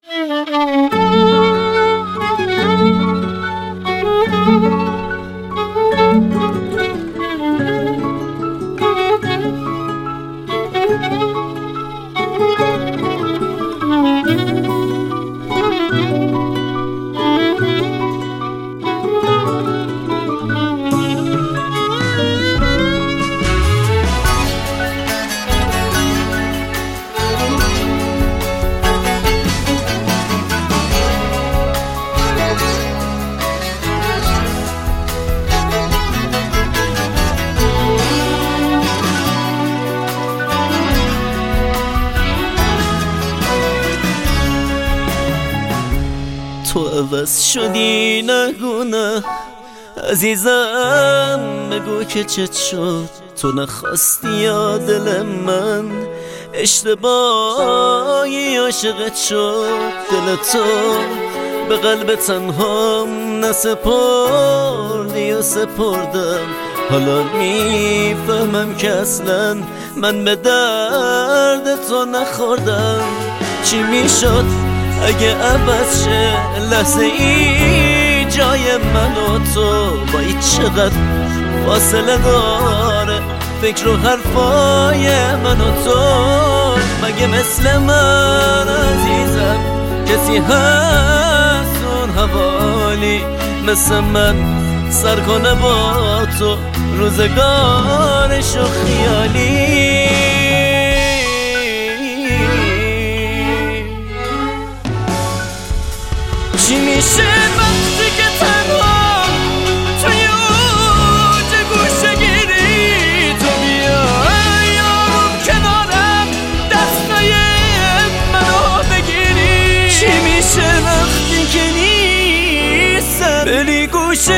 تو عوض شدی نگونه عزیزم، بگو که چه شد. تو نخواستی یا دل من اشتباهی عاشقت شد. دل تو به قلب تنهام نسپردی و سپردم. حالا میفهمم که اصلا من به درد تو نخوردم. چی میشد اگه عوض شه لحظه ای جای من و تو؟ با ای چقدر فاصله داره فکر و حرفای من و تو. مگه مثل من عزیزم کسی هست اون حوالی مثل من سر کنه با تو روزگارش و خیالی؟ چی میشه وقتی که تنها توی اوج گوشه گیری؟ تو بیای یارم کنارم دستای منو بگیری. چی میشه وقتی که نیستم بری گوشه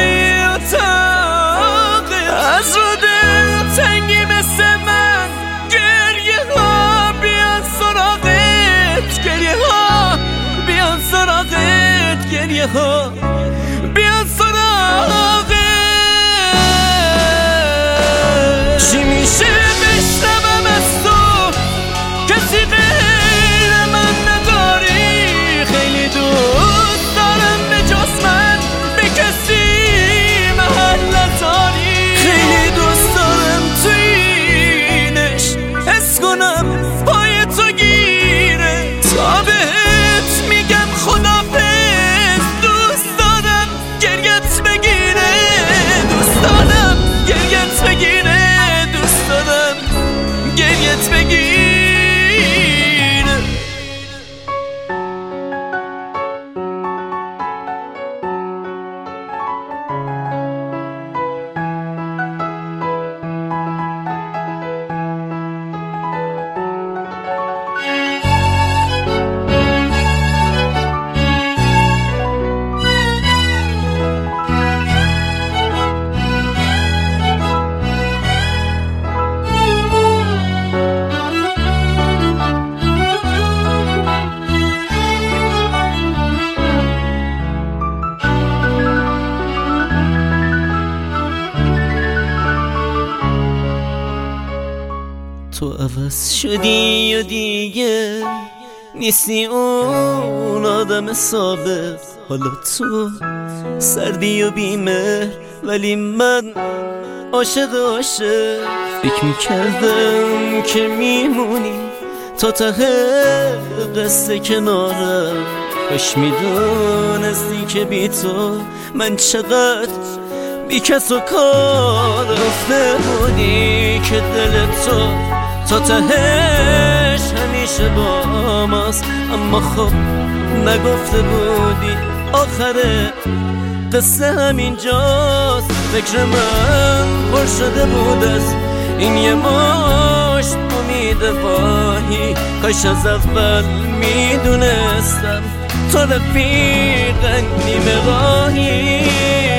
اتاق از رو دل تنگی مثل من؟ گریه ها بیان سراغت، گریه ها بیان سراغت، گریه ها بیان سراغت. چی میشه بشنوم از تو کسی غیر من نداری؟ خیلی دوست دارم به جز من به کسی محل نذاری. خیلی دوست دارم توینش حس کنم پای تو گیره تا بهت میگم خدافظ. دوست دارم گریت بگیره، دوست دارم گریت بگیره، دوست دارم گریت بگیره. تو عوض شدی و دیگه نیستی اون آدم سابق. حالا تو سردی و بیمهر ولی من عاشق. فکر میکردم که میمونی تا ته قصه کنارم. کاش میدونستی که بی تو من چقدر بی کس و کار رفته بودی. که دل تو تا تهش همیشه با ماست، اما خب نگفته بودی آخر قصه همینجاست. فکر من پر شده بود از این یه مشت امید واهی. کاش از اول میدونستم تو رفیق نیمه راهی.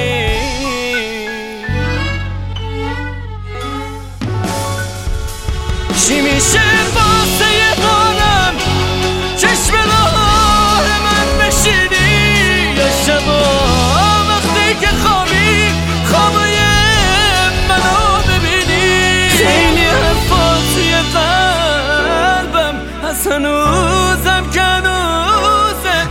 چی میشه واسه حالم چشم راه من بشینی؟ یا شبا وقتی که خوابی خوابای منو ببینی؟ خیلی حرفا توی قلبم هست هنوزم که هنوزه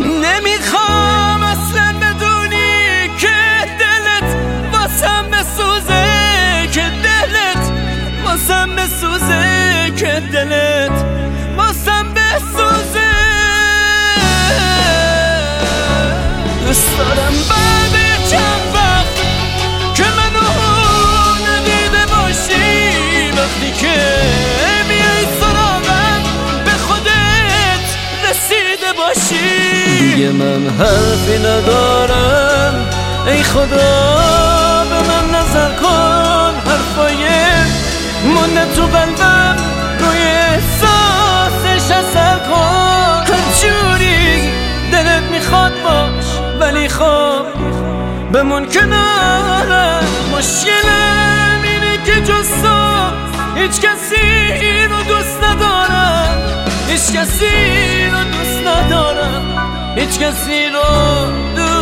شنیده باشی. دیگه من حرفی ندارم، ای خدا به من نظر کن. حرفای مونده تو قلبم، روی احساسش اثر کن. هرجوری دلت میخواد باش، ولی خب بمون کنارم. مشکلم اینه که جز تو هیچ کسی رو دوست ندارم، هیچ کسی رو دوست ندارم، هیچ کسی رو دوست